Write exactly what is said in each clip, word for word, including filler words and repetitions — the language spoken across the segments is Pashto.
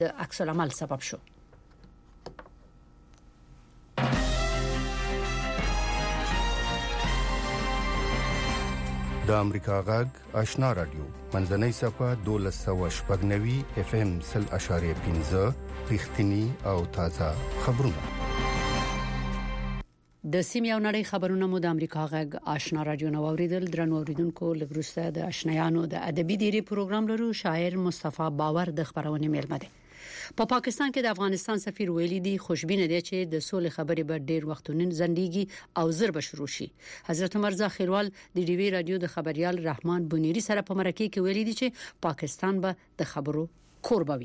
د عکس العمل سبب شو. د امریکا غږ آشنا رادیو منځنۍ صفه دولس سوه شپږ نوي اف ام سل اشاریه پنځه رښتینی او تازه خبرونه. د سیمې او نړۍ خبرونه مو د امریکا غږ آشنا رادیو نو اوریدل. درنو اوریدونکو لبرسته د آشنایانو د ادبي ډيري پروګرام لرو. شاعر مصطفی باور د خبرونه میلمه دی. په پا پاکستان کې د افغانستان سفیر ویلي دی خوشبینه دی چې د سولې خبرې به ډیر وختونه زندګي او زر به شروع شي. حضرت مرزا خیروال د ډي وی رادیو د خبريال رحمان بنيري سره په مرکه کې ویلي دی چې پاکستان به د خبرو قربوي.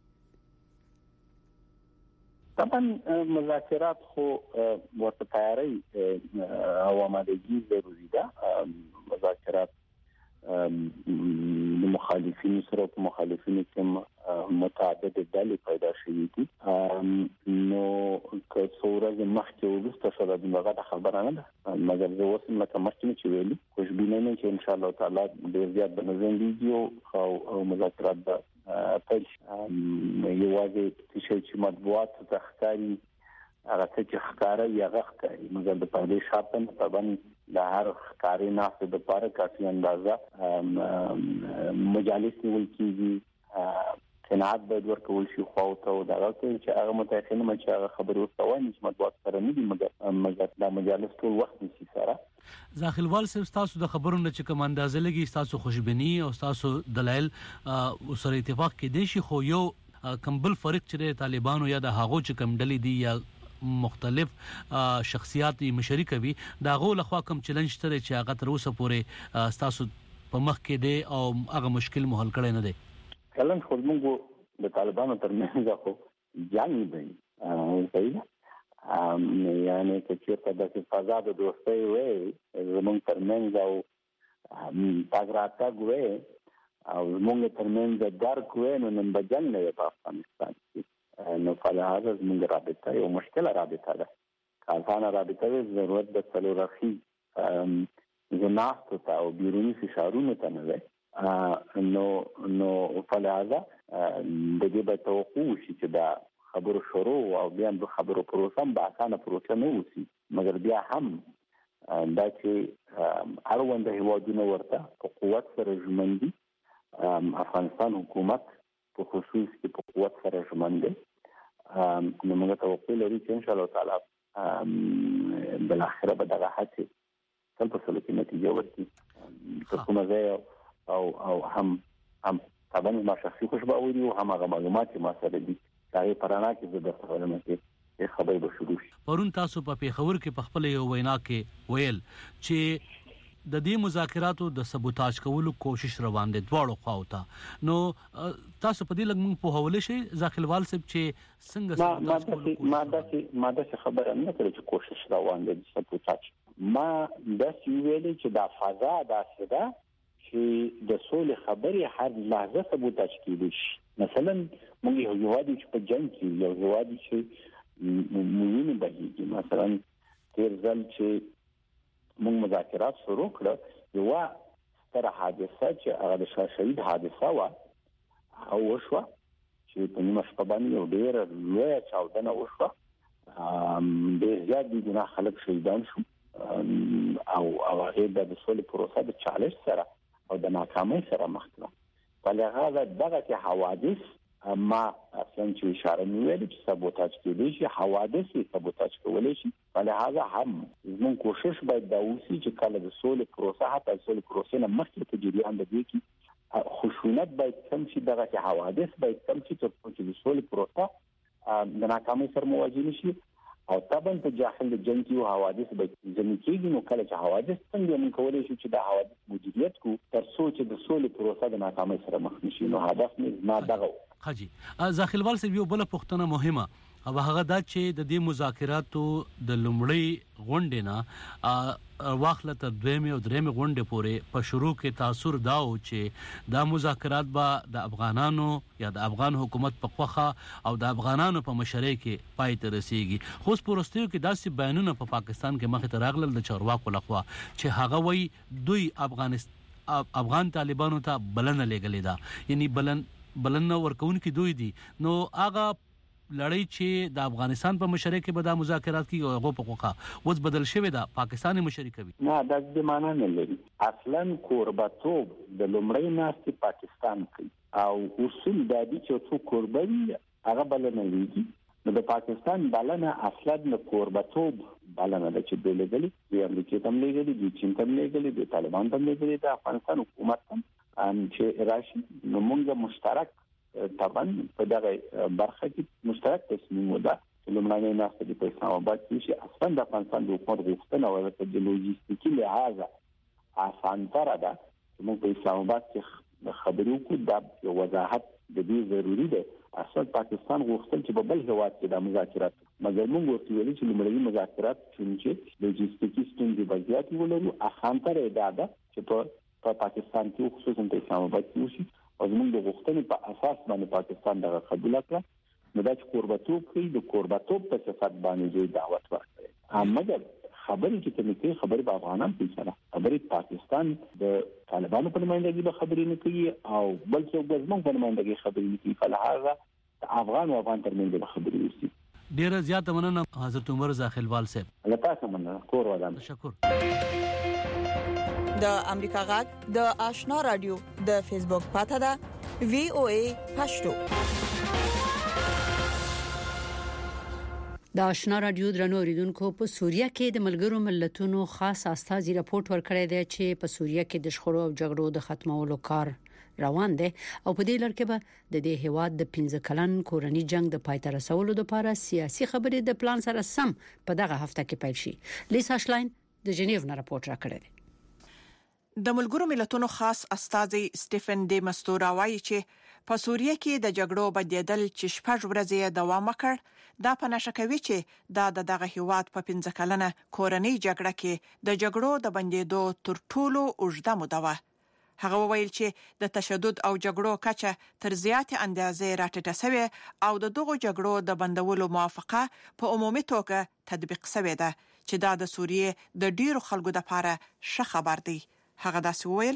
طبعا مذاکرات خو ورته تیاری او آمادگی ضروری ده. مذاکرات د مخالفینو سره په مخالفینو کې متعدد ډلې پیدا شوې دي. نو که څوره مخکې وګسته شو د دغه خبره نه ده، مګر زه وسم لکه مخکې چې ویلي خوشبینه نه چې ان شاء الله تعالی ډیر زیات بنځندېږي او مذاکرات به پیل شي. یوازې چې مطبوعات ته ښکاري هغه چې ښکاري یا غښکاري، مګر د پردې شاته نه طبعا د هر ښکاري ناسته د پاره کافي اندازه مجالس نیول کیږي، قناعت باید ورکول شي خو ته او دا چې هغه متأخرین مچ هغه خبرو توان چې مطبوعات سره نه دي، مګر مګر د مجالس ټول وخت نشي سره. ځاخلوال صاحب تاسو د خبرونو چې کوم اندازه لګي تاسو خوشبینی او تاسو دلایل سره اتفاق کې دي شي، خو یو کمبل فرق چې طالبانو یا د هغو چې کم ډلې دي یا مختلف شخصیات مشري کوي دا غو لخوا کوم چیلنج تر چې هغه تر اوسه پورې تاسو په مخ کې دي او هغه مشکل مو حل کړی نه دي. کلن خو موږ د طالبانو ترمنځ خو جنگ دی صحیح، یعنی چې په د فضا د دوستۍ وې زموږ ترمنځ او تاګراتا ګوې او زموږ ترمنځ د درک وې نو نن به جنگ نه په افغانستان کې. نو فلهذا زموږ رابطه یو مشکله رابطه ده، کارخانه رابطه ده، ضرورت د څلورخي جناحت او بیرونی فشارونو ته نه ده. نو نو فلهذا د دې به توقع شي چې دا خبرو شروع او بیا د خبرو پروسه به اسانه پروسه نه وسی، مګر بیا هم دا چې اړوند هیوادونه ورته په قوت سره ژمن دي. افغانستان حکومت په خصوص کې په قوت سره ژمن دی. نو موږ توقع لرو چې ان شاء الله تعالی بل اخره به دغه هڅه تل په سلو کې نتیجه ورکړي. په کومه ځای او او هم هم طبعا ما شخصي خوشباوري او هم هغه معلومات چې ما سره دي دا یې پرانا کې زه د خبرونه کې خبرې به شروع شي. پرون تاسو په پیښور کې په خپل یو وینا کې ویل چې د دې مذاکراتو د سبوتاج کولو کوشش روان دي دواړو خواوته. نو تاسو په دې لګ مونږ په حواله شي ځاخلوال صاحب چې څنګه سبوتاج کولو ما داسې ما داسې خبره نه کړې چې کوشش روان دي سبوتاج. ما داسې ویلې چې دا فضا داسې ده چې د سولې خبرې هر لحظه سبوتاج کیږي. مثلا موږ یو هیواد چې په جنگ کې یو هیواد چې موږ نه بهیږي، مثلا تیر ځل چې موږ مذاکرات شروع کړ یو ستر حادثه چې هغه د شهید حادثه و او وشوه چې په نیمه شپه باندې یو ډېر لوی چاودنه وشوه، ډېر زیات دي ګناه خلک شهیدان شو او او هغه د سولې پروسه د چالش سره او د ناکامۍ سره مخ کړه. فلهذا دغه حوادث ما اصلا چې اشاره نیولې چې سبوتاج کېدی شي، حوادث سبوتاج کولای شي. فلهذا هم زموږ کوشش باید دا وسی چې کله د سولې پروسه حتی سولې پروسه نه مخکې په جریان د دې کې خشونت باید کم شي، دغه حوادث باید کم شي تر څو چې د سولې پروسه د ناکامۍ سره مواجه نشي. او طبعا په جاهل د جنگ کې حوادث باید ځنې کېږي. نو کله چې حوادث څنګه موږ کولای شو چې د حوادث مدیریت کو تر څو چې د سولې پروسه د ناکامۍ سره مخ نشي. نو هدف نه ما دغه خجی ځاخلوال صاحب یو بل پښتنه مهمه او هغه دا چې د دې مذاکراتو د لومړی غونډې نه واخله تر دویمه او درېمه غونډې پورې په شروع کې تاثیر دا و چې دا مذاکرات به د افغانانو یا د افغان حکومت په خوخه او د افغانانو په مشرۍ کې پای ته رسیږي. خو پرستیو کې داسې بیانونه په پاکستان کې مخ ته راغلل د چارواکو لخوا چې هغه وای دوی افغانستان افغان طالبانو ته بلنه لګلې ده، یعنی بلن بلنه ورکون کې دوی دي نو هغه لړۍ چې د افغانستان په مشرۍ کې به د مذاکرات کې هغه په خوخه وځ بدل شوی دا پاکستاني مشرۍ کوي نه د دې معنی نه لري اصلا کوربتوب د لومړی ناستي پاکستان کوي او اصول د دې چې څو کوربوي هغه بلنه لري نو د پاکستان بلنه اصلا د کوربتوب بلنه د چې بلګلي د امریکا تم لګلي د چین تم لګلي د طالبان تم لګلي د افغانستان حکومت هم چې راشي نو موږ مشترک طبعا په دغه برخه کې مشترک تصمیم ودا چې لومړنۍ ناسته د اسلام آباد کې شي اصلا د افغانستان د حکومت غوښتنه او د لوجستیکي لحاظه اسانتره ده چې موږ په اسلام آباد کې خبرو کو د وضاحت د دې ضروری ده اصلا پاکستان غوښتل چې په بل هواد کې د مذاکرات مګر موږ ورته ویلي چې لومړنۍ مذاکرات چې لوجستیکي ستونزې بزیات ولرو اسانتره ده چې په پاکستان کې خصوصا په اسلام آباد کې وشي او زموږ د غوښتنې په اساس باندې پاکستان دغه قبول کړ نو دا چې کوربتوب کوي د کوربتوب په صفت باندې دوی دعوت ورکړي مګر خبرې چې کومې خبرې په افغانان کې سره خبرې پاکستان د طالبانو په نمائندګۍ به خبرې نه کوي او بل څه د زموږ په نمائندګۍ خبرې نه کوي فلهذا د افغان او افغان ترمنځ به خبرې وشي ډیره زیاته مننه حضرت عمر زاخیلوال صاحب الله تاسو مننه کور ودان تشکر د امریکا غږ د آشنا رادیو د فیسبوک پاته ده وی او ای پښتو د آشنا رادیو درنو اوریدونکو په سوریه کې د ملګرو ملتونو خاص استازي راپورټ ورکړی دی چې په سوریه کې د شخړو او جګړو د ختمولو کار روان دی او په دې لړ کې به د دې هواد د پنځه کلن کورنی جنگ د پای ته رسولو لپاره سیاسي خبرې د پلان سره سم په دغه هفته کې پیل شي لیسا شلاین د جنیو نه راپورټ راکړی دی د ملګرو ملتونو خاص استازي سټيفن ډي مستورا وايي چې په سوریه کې د جګړو بدیدل چې شپږ ورځې دوام وکړ دا په نشه کوي چې دا د دغه هیواد په پنځه کلنه کورنۍ جګړه کې د جګړو د بندیدو تر ټولو اوږده موده وه هغه وویل چې د تشدد او جګړو کچه تر زیاتې اندازې راټیټه شوې او د دغو جګړو د بندولو موافقه په عمومي توګه تطبیق شوې ده چې دا د سوریه د ډیرو خلکو لپاره ښه خبر دی هغه داسې وویل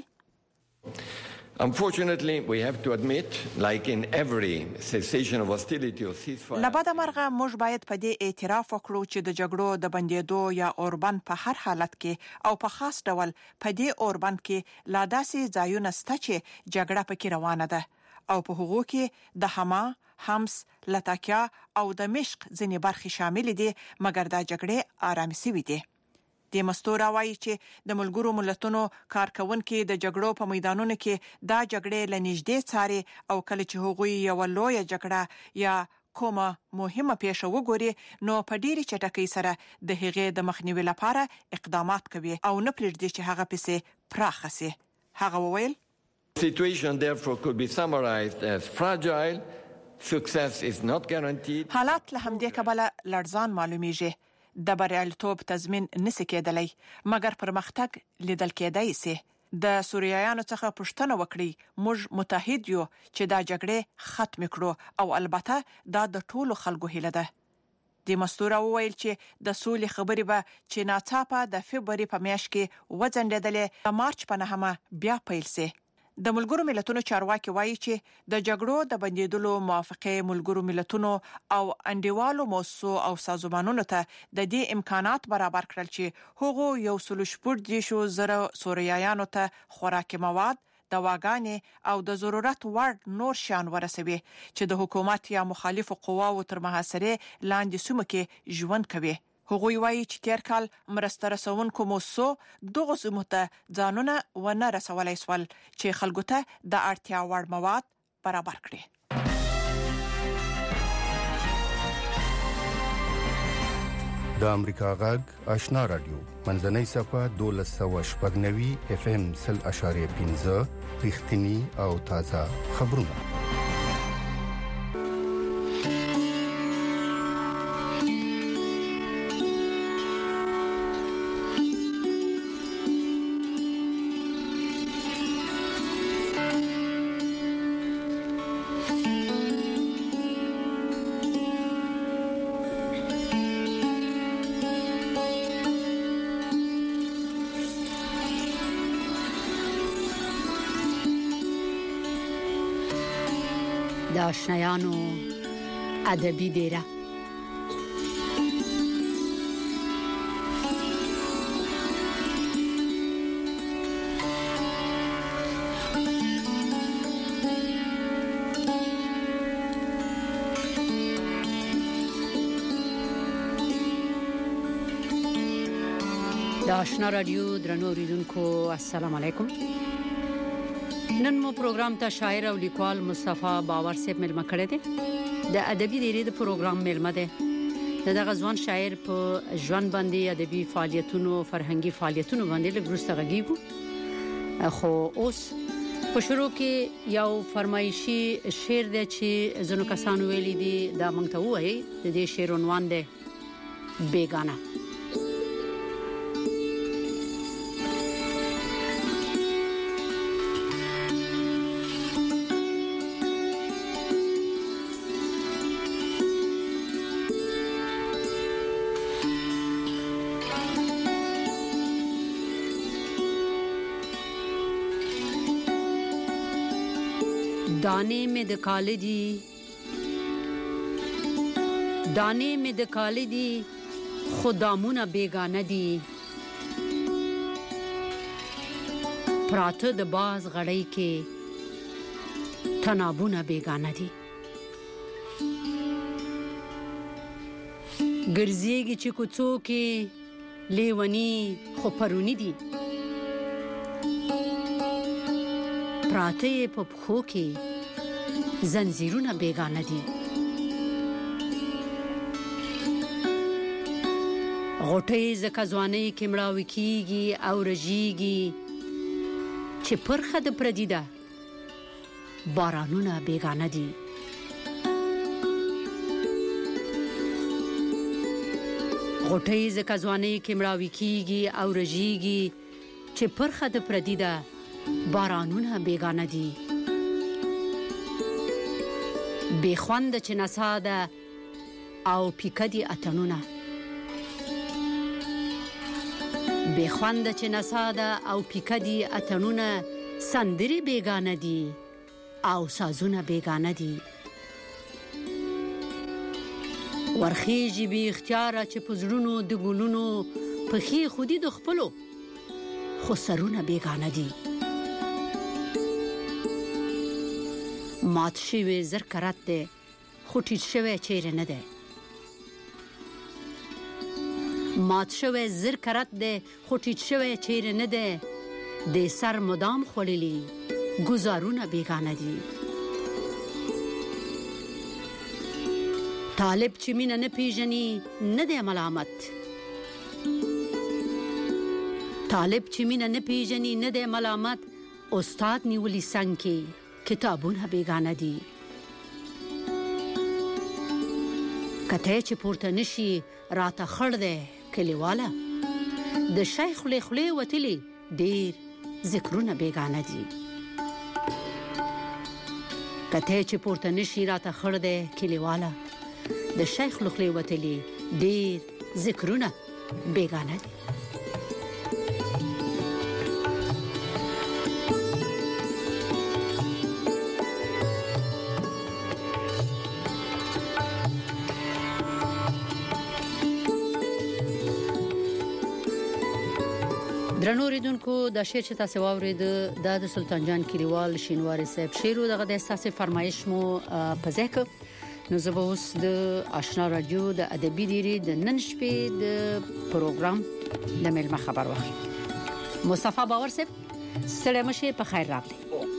Unfortunately, we have to admit, like in every cessation of hostility or ceasefire. لباده مرغه موږ باید په دې اعتراف وکړو چې د جګړو د بندیدو یا اوربند په هر حالت کې او په خاص ډول په دې اوربند کې لا داسې ځایونه شته چې جګړه پکې روانه ده او په هغو کې د حما، حمص، لتاکیا او د مشق ځینې برخې شامل دي مګر دا جګړې آرامي شوې دي د مستورا وايي چې د ملګرو ملتونو کارکونکو د جګړو په میدانونو کې دا جګړې لنیږدې څاري او کله چې هغوی یو لوی جګړه یا کومه مهمه پیښه وګوري نو په ډیره چټکۍ سره د هغې د مخنیوي لپاره اقدامات کوي او نه پرېږدي چې هغه پسې پراخه شي هغه وویل The situation therefore could be summarized as fragile. Success is not guaranteed. حالات له همدې کبله لړزان معلومیږي د بریالیتوب تضمین نشي کېدلی مګر پرمختګ لیدل کېدای شي د سوریایانو څخه پوښتنه وکړي موږ متحد یو چې دا جګړه ختم کړو او البته دا د ټولو خلکو هیله ده د مستورا وویل چې د سولې خبرې به چې ناڅاپه د فبراير په میاشت کې وځنډېدلې د مارچ په نهمه بیا پیل شي د ملګرو ملتونو چارواکي وایي چې د جګړو د بندیدلو موافقه ملګرو ملتونو او انډیوالو موسسو او سازمانونو ته د دې امکانات برابر کړل چې هغه یو سل شپږ دیشو زره سوریایانو ته خوراکي مواد دواګانې او د ضرورت وړ نور شیان ورسوي چې د حکومت یا مخالفو قواو تر محاصرې لاندې سیمو کې ژوند کوي هغوی وایي چې تیر کال مرسته رسونکو موسسو دغه سیمو ته ځانونه ونه رسولای سول چې خلکو ته د اړتیا وړ مواد برابر کړي د امریکا غږ آشنا رادیو منځنۍ صفه دولس سوه شپږ نوي اف ام سل اشاریه پنځه رښتینی او تازه خبرونه د آشنایانو ادبي ډیره. د آشنا رادیو درنو اوریدونکو السلام علیکم. نن مو پروګرام ته شاعر او لیکوال مصطفی باور صاحب ملما کړی دی. د ادبي ډیری د پروګرام ملما دی. دغه ځوان شاعر په ژوند باندې ادبي فعالیتونو فرهنګي فعالیتونو باندې لګرسته غږیږي. خو اوس په شروع کې یو فرمایشي شعر دی چې زنو کسانو ویلي دي دا مونږ ته وایي. د دې شعر عنوان دی بیگانه. दाने में दकाले दी दाने में दकाले दी खुदामुना बेगाना दी پراته د باز غړی کې تنابونه بیگانه دي. ګرځيږي چې کوڅو کې لیونی خو پرونی دي. پراته په پخو کې زنجیرونه بیگانه دي. غوټې زکه ځواني کې مړاوي کیږي او رژيږي چې پرخه د پردیده بارانونه بیگانه دي. غوټې زکه ځواني کې مړاوي کیږي او رژيږي چې پرخه د پردیده بارانونه بیگانه دي. بی خوند چې نساده او پیکدي اتنونه بی خوند چې نساده او پیکدي اتنونه سندري بیگانه دي او سازونه بیگانه دي. ورخیږي بی اختیار چې پزړونو د ګلونو پخې خودي د خپلو خو سرونه بیگانه دي. مات شوی زر کرات ده خو ټیټ شوی چیرې نه ده. مات شوی زر کرات ده خو ټیټ شوی چیرې نه ده. د سر مدام خوللی گزارونه بیگانه دي. طالب چې مینه نه پیژني نه ده ملامت. طالب چې مینه نه پیژني نه ده ملامت. استاد نیولی څنګه کې کتابونه بیگانه دي. کته چې پورته نشي راته خړ ده کلیواله. د شیخ له خله وتلی ډیر ذکرونه بیگانه دي. کته چې پورته نشي راته خړ ده کلیواله. د شیخ له خله وتلی ډیر ذکرونه بیگانه دي. درنو ریدونکو د شعر چې تاسو واورید د سلطان جان کلیوال شینواری صاحب شعر دغه د احساس فرمایش مو په ځکه نو زه به اوس د آشنا رادیو د ادبي ډیری د نن شپې د پروګرام د ملما خبر واخلم. مصطفی باور صاحب ستړي مشه په خیر راغلی.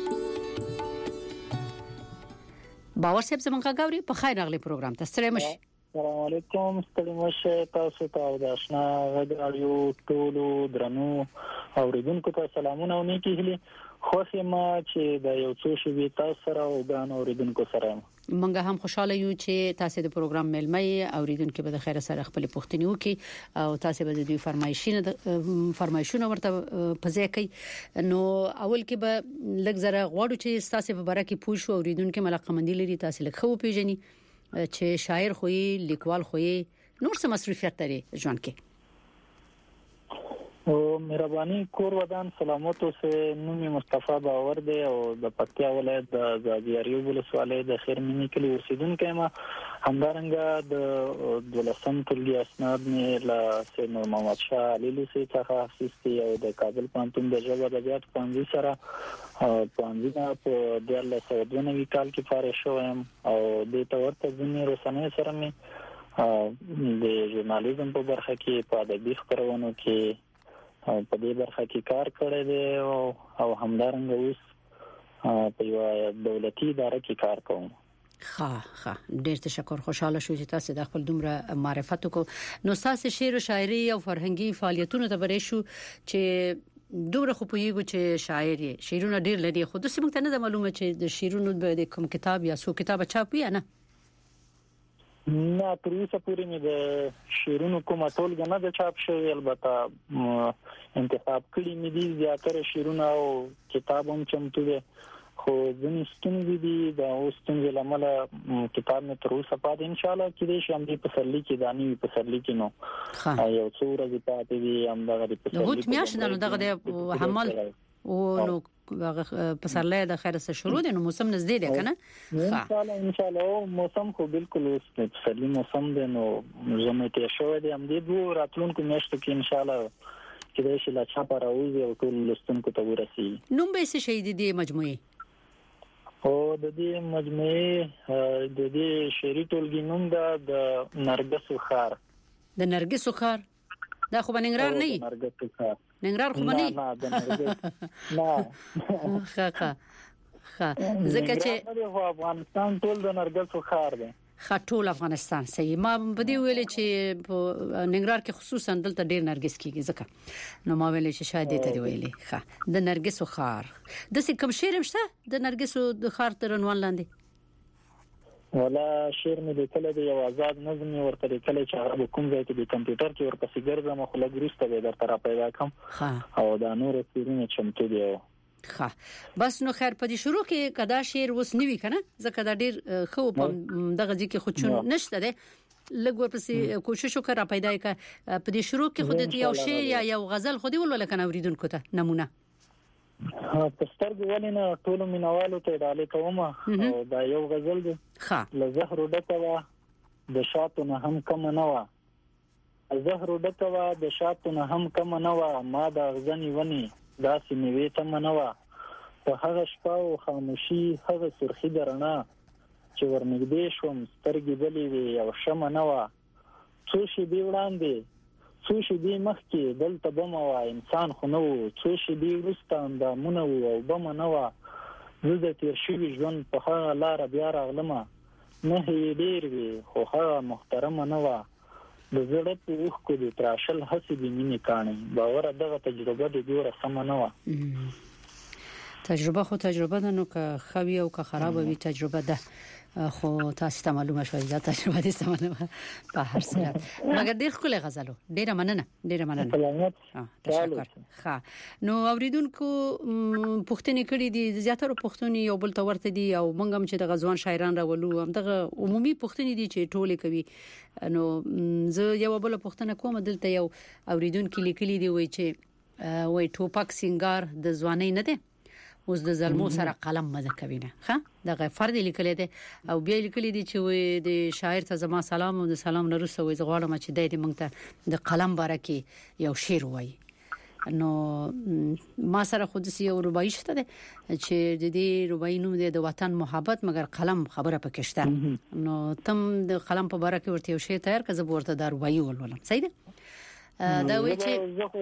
باور صاحب زمونږه غوړي په خیر راغلی پروګرام ته ستړي مشه. السلام علیکم. ستړي مشه تاسو ته او د آشنا رادیو ټولو درنو اوریدونکو ته سلامونه او نیکی هلي. خوښه ما چې د یو څو شوي تاسو سره او د اوریدونکو سره مونږ هم خوشاله یو چې تاسو د پروګرام ملمي اوریدونکو به د خیر سره خپل پوښتنې وکي او تاسو به د دوی فرمایشونه فرمایشونه ورته پځې کوي. نو اول کې به لږ زره غواړو چې تاسو په باره کې پوښتنه اوریدونکو ملقمندي لري تاسو لکه خو پیژني چې شاعر خوې لیکوال خوې نور څه مصروفیت لري ژوند کې. او مهرباني کور ودان سلامت اوسه. نوم مصطفی باور دی او د پکتیا ولایت د زاګیاریو ولسوالۍ د خیرمنی کلی اوسیدونکی ما. همدارنګه د دولسم ټولګي اسناد مې له سید نور محمد شاه علي لوسی څخه اخیستي او د کابل پوهنتون د ژبې ادبیات پوهنځي سره پوهنځي په دیارلس سوه دوه نوي کال کې فارغ شوم او د تورته ځینې رسنۍ سره مې د ژورنالیزم په برخه کې په ادبي خپرونو کې په دې برخه کې کار کړی دی او همدارنګه اوس په یو دولتي اداره کې کار کوم. ښه ښه ډېر تشکر. خوشاله شو چې تاسو د خپل دومره معرفت کو. نو تاسو شعر او شاعري او فرهنګي فعالیتونو ته برې شو چې دومره خو پویګو چې شاعر یې شعرونه ډېر لري، خو د سیمه ته نه معلومه چې د شعرونو د کوم کتاب یا سو کتاب چاپ یا نه. نه تر اوسه پورې مې د شعرونو کومه ټولګه نه ده چاپ شوې، البته انتخاب کړي مې دي زیاتره شعرونه او کتاب هم چمتو دي، خو ځینې ستونزې دي د اوس ستونزې لامل کتاب مې تر اوسه پاتې ان شاء الله کېدای شي هم دې پسرلي کې دانی پسرلي کې نو یو څو ورځې پاتې دي هم دغه د پسرلي نو میاشت نه دغه د حمل او نو پسرلی د خیر سره شروع دي، نو موسم نږدې دی کنه. ان شاء الله ان شاء الله موسم خو بالکل اوس پسرلی موسم دی، نو زموږ ته شوې دي هم دې دوه راتلونکو میاشتو کې ان شاء الله کېدای شي لا چا پر راوځي او ټول لستونکو ته ورسي. نوم به څه شي دي د مجموعه او د دې مجموعه د دې شعري ټولګي نوم د نرګس خار. د نرګس خار دا خو بننګرار نه وي؟ نرګس خار ننګرهار خو باندې نه د نرګس نه ښه ښه ښه ځکه چې افغانستان ټول د نرګس خار دی. خټول افغانستان صحیح. ما بده ویل چې په ننګرهار کې خصوصا دلته ډیر نرګس کیږي، ځکه نو ما ویل چې شاید دې ته ویلي. ښه د نرګس خار د څه کوم شعر مشته د نرګس د خار تر عنوان لاندې؟ ولا شعر مې د کله د یو آزاد نظم ورته د کله چې هغه کوم ځای کې د کمپیوټر کې ورپسې ګرځم خو لګریسته به در طرف پیدا کوم او دا نور شعرونه چمتو دی. ښه بس نو خیر په دې شروع کې کدا شعر وس نیوي کنه، ځکه دا ډیر خو په دغه ځکه خو چون نشته ده لګ ورپسې کوشش وکړه پیدا کړه. په دې شروع کې خود یو شعر یا یو غزل خو دی ولول کنه اوریدونکو ته نمونه په سترګو ولینه ټول مینوالو ته ډالې کوم او دا یو غزل دی. ښه له زهر ډکوا د شاتو نه هم کم نه وا، زهر ډکوا د شاتو نه هم کم نه وا، ما د غزنی ونی داسې نیوي ته نه وا، په هغه شپه او خاموشي هغه سرخی درنا چې ورنږدې شوم سترګې بلې وي او شمه نه وا، څو شي دی وړاندې څو شي دی مخکې دلته بم وا، انسان خو نو څو شي دی وروسته اندامونه او بم نه وا، زه د تیر شوي ژوند په هغه لاره بیا راغلم، نه یې ډېر وي خو هغه محترمه نه وا، د زړه په اوښکو دې تراشل هسې د مینې کاڼي، باوره دغه تجربه دې ګوره سمه نه وه. تجربه خو تجربه ده، نو که خوي او که خراب وي تجربه ده، خو تاسو ته معلومه شوه دا تجربه دې سمونه په هر صورت. مګر ډېر خپل غزلو ډېر مننه ډېر مننه. تشکر. ښه نو اوریدونکو پښتني کړي دي زیاتره پښتوني یو بل ته ورته دي او موږ هم چې د غزوان شاعران راولو هم دغه عمومي پښتني دي چې ټوله کوي. نو زه یو بل پښتنه کوم دلته یو اوریدونکو لیکلي دی وای چې وای ټوپک سنگار د ځواني نه دی، اوس د زلمو سره قلم مزه کوي نه. ښه دغه فرد لیکل دي او بیا لیکل دي چې وای د شاعر ته زما سلام او د سلام نرسه وای زغواړم چې د دې مونږ ته د قلم باره کې یو شعر وای. نو ما سره خود سي یو رباعي شته ده چې د دې رباعي نوم دی د وطن محبت، مګر قلم خبره پکې شته. نو تم د قلم په باره کې ورته یو شعر تیار کړه، زه ورته د رباعي ولولم. صحیح ده؟ دا وی چې زه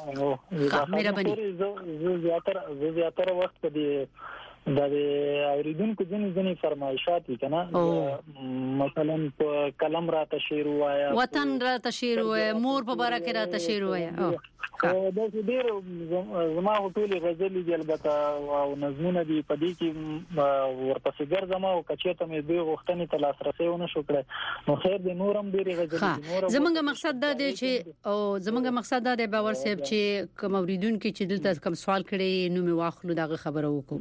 زیاتره زه زیاتره وخت په دې د اوریدونکو ځینې ځینې فرمایشات کنه، مثلا په قلم را تشیر وایا، وطن را تشیر وایا، مور په باره کې را تشیر وایا. او د ډیر زما ټول غزلې دي البته او نظمونه دي په دې کې ورپسې ګرځم او کچېته مې دوی غوښتنې ته لاسرسي ونه شو کړې. نو خیر د نورم ډیر غزلې زمونږ مقصد دا دی چې او زمونږ مقصد دا دی باور صاحب چې کوم اوریدونکو چې دلته کوم سوال کړي نو مې واخلو دغه خبره وکړو، بیا که تاسو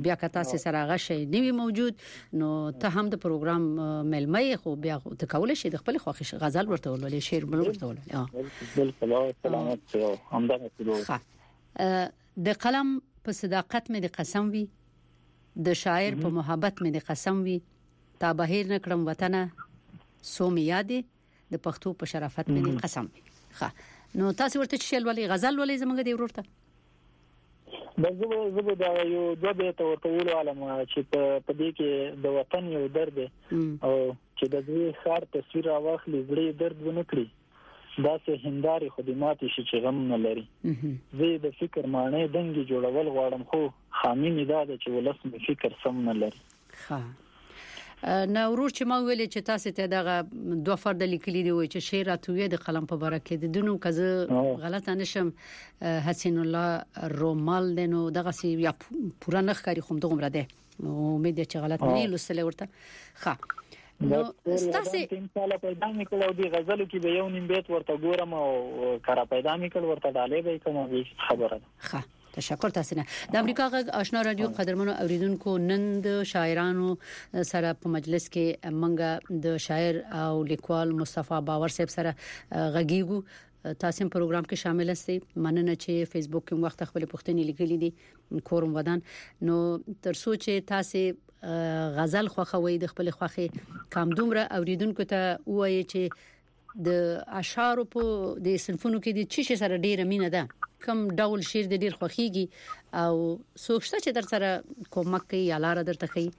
تاسو سره هغه شی نیوي موجود نو ته هم د پروګرام ملمې خو بیا ته کول شي د خپل خوښ غزل ورته ولولې شعر ورته ولولې بالکل سلامت همدغه څه د قلم په صداقت مې د قسم وي د شاعر په محبت مې د قسم وي تا بهیر نکړم وطن سو می یادې د پښتو په شرافت مې د قسم وي ښه نو تاسو ورته شیل ولې غزل ولې زمونږ دی ورته بزو زو دا یو د به ته ورته علم چې په دې کې د وطن یو درد او چې د دې خار تصویر واخلي زړه درد ونه کړی دا څه هنداري خدمات شي چې غم نه لري زه د فکر معنی دنګي جوړول غواړم خو خامي نه دا چې ولسم فکر سم نه لري ها نو ورور چې ما ویلې چې تاسو ته دغه دوه فرد لیکلي دی چې شعر اتوې د قلم په برکت دي دونو کزه غلط نشم حسین الله رومال دنو دغه سی یا پورا نه ښکاری خو دغه مره ده امید چې غلط نه لسله ورته ښه نو تاسو تین سال پیدا میکړو دی غزل کې به یو نیم بیت ورته ګورم او کارا پیدا میکړ ورته ډالې به کوم خبره ښه تشکر تاسو نه د امریکا غږ آشنا رادیو قدرمنو اوریدونکو نن د شاعرانو سره په مجلس کې منګه د شاعر او لیکوال مصطفی باور صاحب سره غږیږو تاسو په پروګرام کې شامل یاست مننه چې فیسبوک کې وخت خپل پښتني لیکلي دي کورم ودان نو تر سوچ تاسو غزل خوخوي د خپل خوخي کم دومره اوریدونکو ته وایي چې د اشعار په د صنفونو کې د چی سره ډیره مینه ده کوم ډول شعر د ډیر خوخيږي او سوچته چې در سره کومک کوي یا لار درته کوي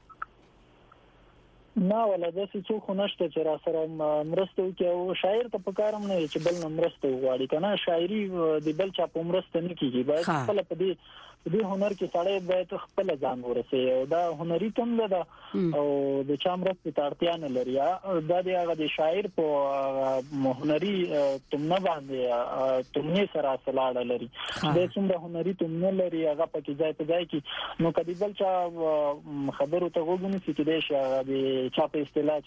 نه ولا د څه څو خنشته چې را سره مرسته کوي او شاعر ته پکارم نه چې بل نه مرسته وغواړي کنه شاعري د بل چا په مرسته نه کیږي باید خپل په دې په دې هنر کې سړی باید خپل ځان ورسي او دا هنري تم ده او د چا مرسته ته اړتیا نه لري دا د هغه د شاعر په هنري تم نه باندې تم نه سره سلاړه لري د څومره هنري تم نه لري هغه په کې ځای په ځای کې نو کدی بل چا خبرو ته وګورئ چې د شاعر د چا په اصطلاح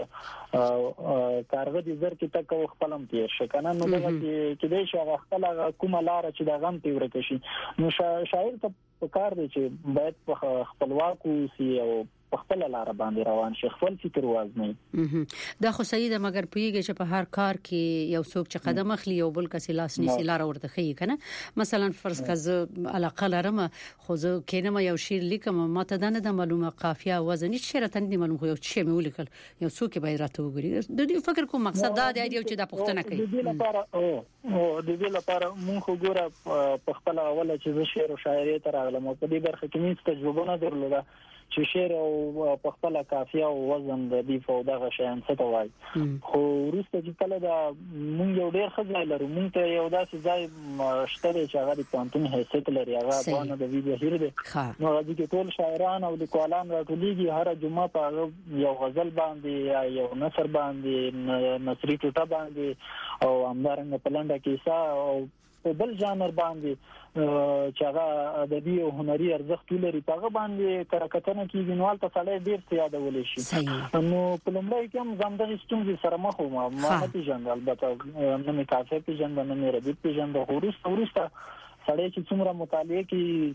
چې کارغه د زر کې تک خپلم تیر شکنه نو دا چې د شاعر خپل کومه لار چې د غم تیر کشي نو شاعر ته پکار دی چې باید په خپلواک اوسي او په خپل لار باندې روان شي خپل فکر وازمي دا خو صحیح ده مګر پیږي چې په هر کار کې یو څوک چې قدم اخلي یو بل کس لاس نیسي لار ورته خي کنه مثلا فرض کړه علاقه لرم خو زه کینم یو شعر لیکم ماته دنه د معلومه قافیه وزن هیڅ شعر ته نه معلوم خو یو شی مې ولیکل یو څوک باید راته وګوري د دې فکر کوم مقصد دا دی چې دا پښتنه کوي د دې لپاره او د دې لپاره مونږ ګوره په خپل اوله چې شعر او شاعري تر راغلم په دې برخه کې مې تجربه نه درلوده چې شعر او په خپل قافیه او وزن د دې په دغه شیان څه ته وایي خو وروسته چې کله دا مونږ یو ډېر ښه لرو مونږ ته یو داسې ځای شته چې هغه د پانتون حیثیت لري هغه باندې د ویډیو هیر دی نو هغه کې ټول شاعران او لیکوالان راټولېږي هر جمعه په یو غزل باندې یو نثر باندې نثري ټوټه باندې او همدارنګه پلنډه کیسه او په بل ژانر باندې چې هغه ادبي او هنري ارزښت لري په هغه باندې کارکتنه کیږي نو البته سړی ډیر څه یادول شي نو په لومړی کې هم زموږ ستونزې سره مخ وو ما نه پیژندل البته نه مې کافي پیژندل نه مې ردی پیژندل خو وروسته وروسته سړی چې څومره مطالعه کوي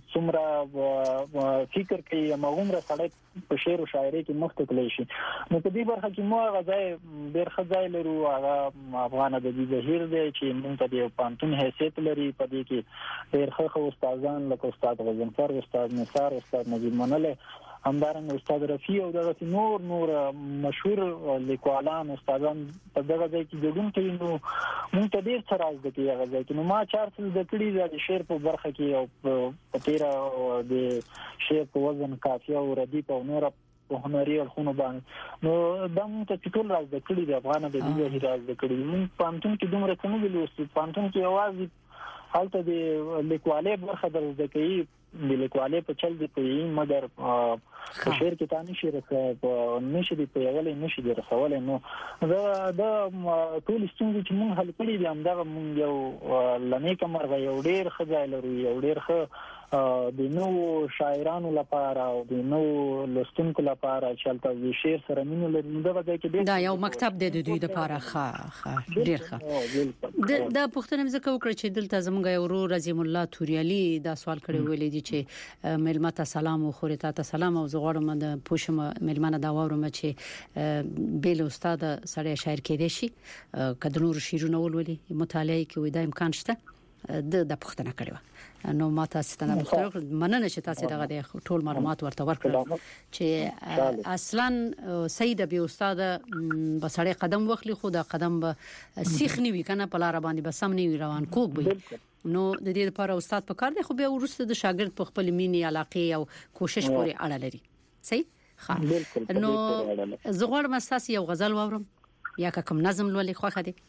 څومره فکر کوي هغومره سړی په شعر او شاعري کې مخته تللی شي نو په دې برخه کې مو هغه ځای ډېر ښه ځای لرو هغه افغان ادبي بهیر دی چې موږ ته د پانتون حیثیت لري په دې کې ډېر ښه استادان لکه استاد غضنفر استاد نثار استاد نجیب منله همدارنګه استاد رفیع او دغه نور نور مشهور لیکوالان استادان په دغه ځای کې ګډون کوي نو موږ ته ډېر څه راز دي هغه ځای کې نو ما چار څل د کړي د شعر په برخه کې او په تیر د شعر په وزن قافیه او ردیف او نور په هنري الخونو باندې نو دا موږ ته ټول راز د کړي د افغان د دې راز د کړي موږ پانتون کې دومره څه نه ویلو پانتون کې आवाज حالت د لیکوالۍ برخه درځي کوي د لیکوالۍ په چل دی په مګر په شعر کې تانی شعر په نشي دی په یوله نشي دی رسول نو دا دا ټول ستونزې چې موږ حل کړې دي همدا موږ یو لنې کمر یو ډېر خځای لرو یو ډېر ښه د نو شاعرانو لپاره او د نو لستونکو لپاره چې تل شعر سره مینه لري نو دا ځکه کې دا یو مکتب دی د دوی لپاره ښه ښه ډیر ښه د پښتون مزه وکړه چې دلته زمونږ یو ورور رضی الله توريالي دا سوال کړی ویل دي چې ملمت سلام او خورتا ته سلام او زغړم د پوښم ملمنه دا وورم چې بیل استاد سره شاعر کېدې شي کډنور شیرونه ولولي مطالعه کې وې دا امکان شته د د پښتنه کړو نو ما تاسو ته مختلف مننه چې تاسو دغه د ټول معلومات ورته ورکړل چې اصلا سید ابي استاد بسړی قدم وخلی خو دا قدم به سیخ نیوي کنه په لار باندې به سم نیوي روان کوک وي نو د دې لپاره استاد په کار دی خو بیا ورسته د شاګرد په خپل مینې علاقه او کوشش پورې اړه لري صحیح ښه نو زغړ مستاسي یو غزل واورم یا کوم نظم لولي خوخه دي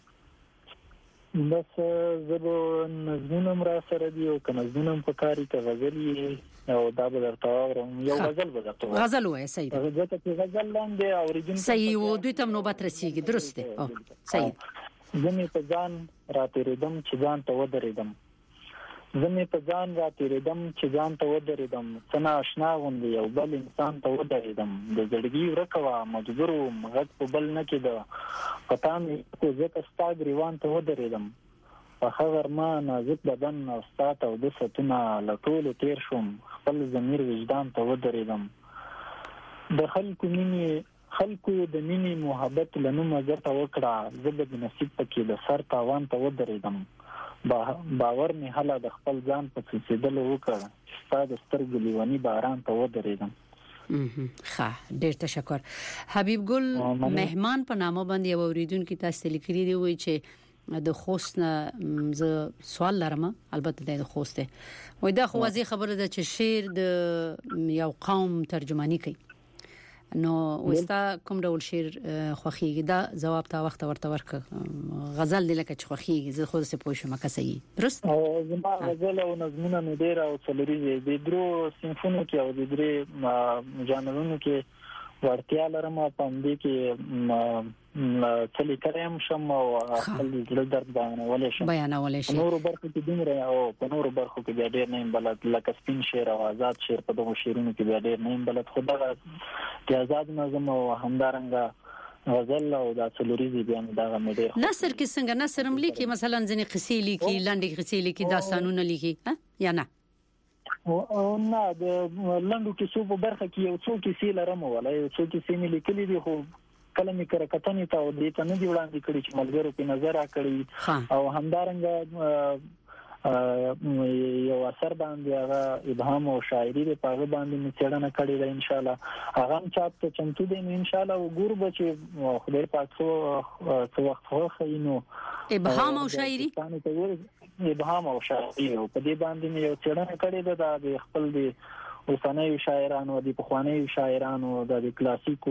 بس زبو نظمونم را سره دی او کنه نظمونم په کاری ته غزلې او دا به درته واورم یو غزل به درته واورم غزل وای سید غزل ته غزل لاندې اوریدون صحیح و دوی تم نوبت رسیږي درسته او صحیح زمي په ځان را تیرېدم چې ځان ته ودرېدم زمي په ځان را تیرېدم چې ځان ته ودرېدم څنګه آشنا غوندې یو بل انسان ته ودرېدم د زړګي ورکوا مجبور مغت په بل نه کېده پتا مې کو زه کستا ګریوان ته ودرېدم په خبر ما نازک بدن او ستات او د ستونه لټول تیر شوم خپل ضمیر وجدان ته ودرېدم د خلکو مینې خلکو د مینې محبت لنو مزه ته وکړه زه د نصیب پکې د سر تاوان ته ودرېدم باور می حاله د خپل ځان په سلسله وکړه ستاسو سترګې لیوانی باران ته ودرېدم ښه ډېر تشکر حبیب ګل مهمان په نامه باندې اوریدونکو تاسو لیکلي دی وای چې د خوست نه ز سوال لرم البته د خوست وای دا خو واضح خبره ده چې شعر د یو قوم ترجمانی کوي نو وستا کوم ډول شعر خوخیږي دا جواب تا وخت ورته ورک غزل د لکه چې خوخیږي زه خو څه پوښم که صحیح درست او زما غزل او نظمونه مې ډیر او څلوري دي درو سیمفونو کې او د درې جانرونو کې ورتیا لرم په دې کې کلی کریم شم او خپل د درد بیانولې شم بیانولې شم نور برخو کې دمره او په نور برخو کې بیا ډیر نه بلد لکه سپین شعر او آزاد شعر په دغه شعرونو کې بیا ډیر نه بلد خدای د آزاد نظم او همدارنګه غزل او د څلوريزي بیان دغه مې نثر کې څنګه نثرم لیکي مثلا ځنې قصې لیکي لنډې قصې لیکي داستانونه لیکي یا نه او نه د لنډو کې څو په برخه کې یو څو کې لرم ولای یو څو کې مې لیکلي دي خو کله مې کرکټنې ته او دې ته نه دی وړاندې کړی چې ملګرو په نظر راکړي او همدارنګه یو اثر باندې هغه ابهام او شاعري په هغه باندې مې څېړنه کړې ده ان شاء الله هغه هم چاپ ته چمتو دي ان شاء الله وګورو چې خدای پاک څو وخت خو نو ابهام او شاعري ابهام او شاعري په دې باندې مې یو څېړنه کړې ده د خپل دی اوسنۍ شاعرانو د پخوانۍ شاعرانو د کلاسیکو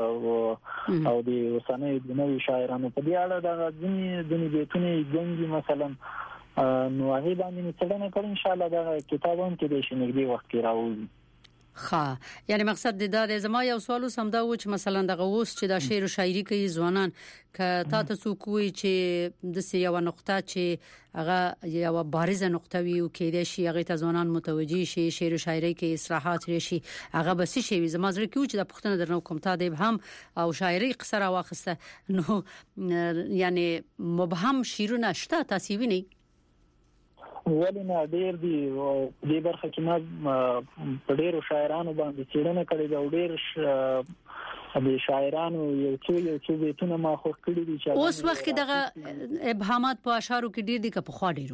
او د اوسنۍ د نوې شاعرانو په دې اړه د ځینې ځینې بیتونه ګنګي مثلا نو هغه باندې څېړنه کړم ان شاء الله دا کتابونه کې د شنګدي وخت کې راوځي ښه یعنی مقصد د د زما یو سوال سم دا و چې مثلا د غوس چې د شعر او شاعري کوي ځوانان ک تا تاسو کوی چې د سیاو نقطه چې هغه یو بارزه نقطه وي او کې د شي هغه ته ځوانان متوجي شي شعر او شاعري کې اصلاحات راشي هغه بس شي زما زړه کې چې د پښتنه درنو کوم تا د ابهام او شاعري قصره واخسته نو یعنی مبهم شیرونه شته تاسو ویني ولنه ډیر دی د برخه کې ما په ډیرو شاعرانو باندې څېړنه کړې ده او ډیر د شاعرانو یو څو یو څو بیتونه ما خو کړی دي چې اوس وخت کې دغه ابهامات په اشعارو کې ډیر دي که په خوا ډیرو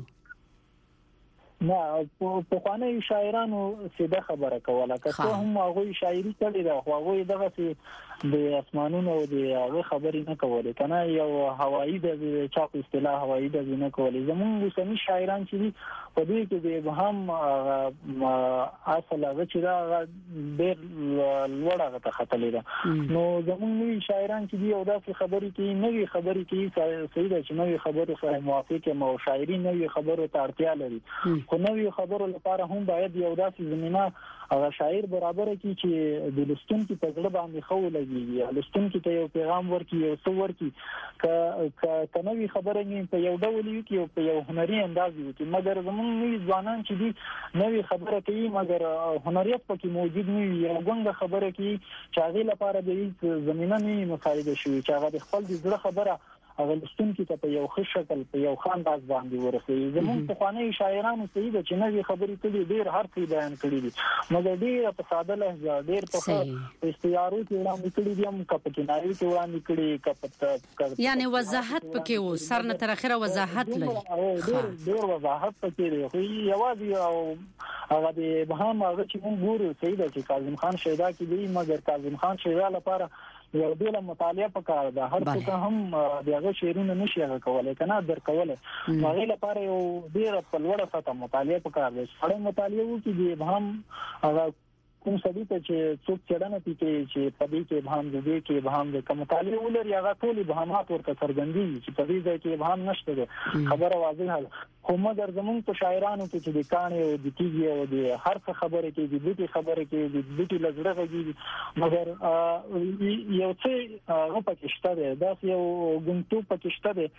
نه په خوانه شاعرانو سیده خبره کوله که څه هم هغه شاعري کړي دا خو هغه دغه د اسمانونو او د هغه خبرې نه کوله کنه یو هوایی د چاپ اصطلاح هوایی د نه کوله زموږ سمي شاعران چې په دې کې د ابهام اصل هغه چې دا ډېر لوړه ته خطلې ده نو زموږ شاعران چې دی او دا خبرې کې نوې خبرې کې سیده چې نوې خبرې سره موافقه مو شاعري نوې خبرو ته اړتیا لري خو خو نوې خبرو لپاره هم باید یو داسې زمينه هغه شاعر برابر کی چې د لستونکو په ځړ باندې خو لګي لستونکو ته یو پیغام ورکي یو څو ورکي ک ک نوې خبره نه په یو ډول وي کې په یو هنري انداز وي چې مګر زمونږ ځوانان چې دي نوې خبره کوي مګر هنریت پکې موجود نه وي یو څنګه خبره کوي چې هغه لپاره د زمينه نه مخالفه شي چې هغه خپل د ځړ خبره هغه لستونکو ته په یو ښه شکل په یو ښه انداز باندې ورسوي زموږ پخوانی شاعرانو څه دي چې نوې خبرې کړي ډېر هر څه بیان کړي دي مګر ډېر په ساده لهجه ډېر په استعارو کې وړاندې کړي دي هم کپ کناري کې وړاندې کړي کپ یعنی وضاحت پکې و سر نه تر اخره وضاحت لري ډېر ډېر وضاحت پکې دی خو یوازې او هغه د بهام هغه چې موږ ګورو څه دي چې کاظم خان شیدا کې دی مګر کاظم خان شیدا لپاره یو ډول مطالعه پکار ده هر څه هم دغه شعرونه نشي هغه کولای کنه در کولای هغه لپاره یو ډیر په لوړه سطح مطالعه پکار ده سره مطالعه وکړي دی هم هغه کوم سړي ته چې څوک چړنه پېږي چې په دې کې بهام دې کې بهام د کوم مطالعه ولري هغه ټول بهامات ورته څرګندي چې په دې ځای کې بهام نشته خبره واضحه خو مګر زمونږ په شاعرانو کې چې د کانې او د تیږي او د هر څه خبره کې د دې خبره کې د دې لږه غږی مګر یو څه هغه پکې شته ده دا یو ګنټو پکې شته ده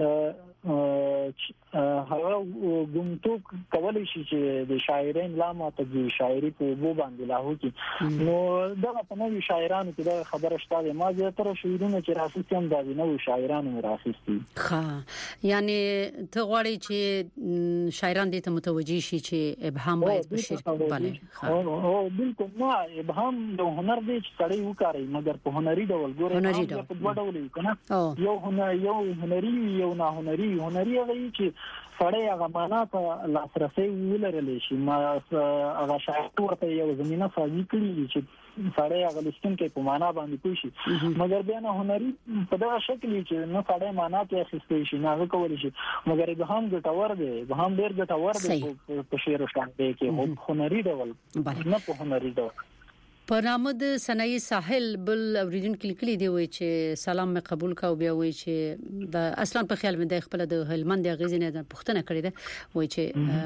هغه ګمتو کولای شي چې د شاعرین لامه ته د شاعري په وو باندې لاهو کې نو دا په نوې شاعرانو کې دا خبره شته ما زه تر شعرونه چې راځي هم دا نوې شاعرانو راځي ښه یعنی ته غواړي چې شاعران دې ته متوجي شي چې ابهام باید په شعر کې بله او بالکل نه ابهام د هنر دی چې سړی وکړي مګر په هنري ډول ګوري په دوه ډول کنه یو هنر یو هنري یو نه هنري هنري هغه چې سړی هغه معنا ته لاسرسي ولرلی شي ما هغه شاعر ورته یو زمينه فاضي کړی چې سړی هغه لستونکو په معنا باندې پوه شي مګر بیا نه هنري په دغه شکل چې نه سړی معنا ته اخیستي شي نه کولی شي مګر به هم ګټور دی به هم ډیر ګټور دی په شعر او شاعرۍ کې هنري ډول نه په هنري ډول په نامه د صنایع ساحل بل اوریدونکو لیکلي دی وای چې سلام مې قبول کا او بیا وای چې د اصلا په خیال مې د خپل د هلمند غزنه د پښتنه کړی دی وای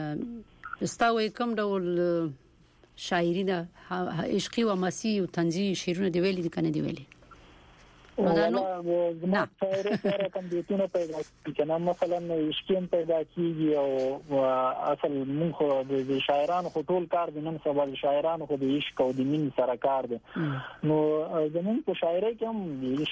چې استاوي کوم ډول شاعري ده عشقي او مسی او طنزي شعرونه دی ویلي کنه دی ویلي نو دا نو زما شاعري سره کوم دیتونه پیدا کیږي مثلا عشقیم پیدا کیږي او اصل موږ د شاعرانو خو ټول کار د نن سبا د شاعرانو خو د عشق او د مين سره کار دی نو زموږ په شاعري کې هم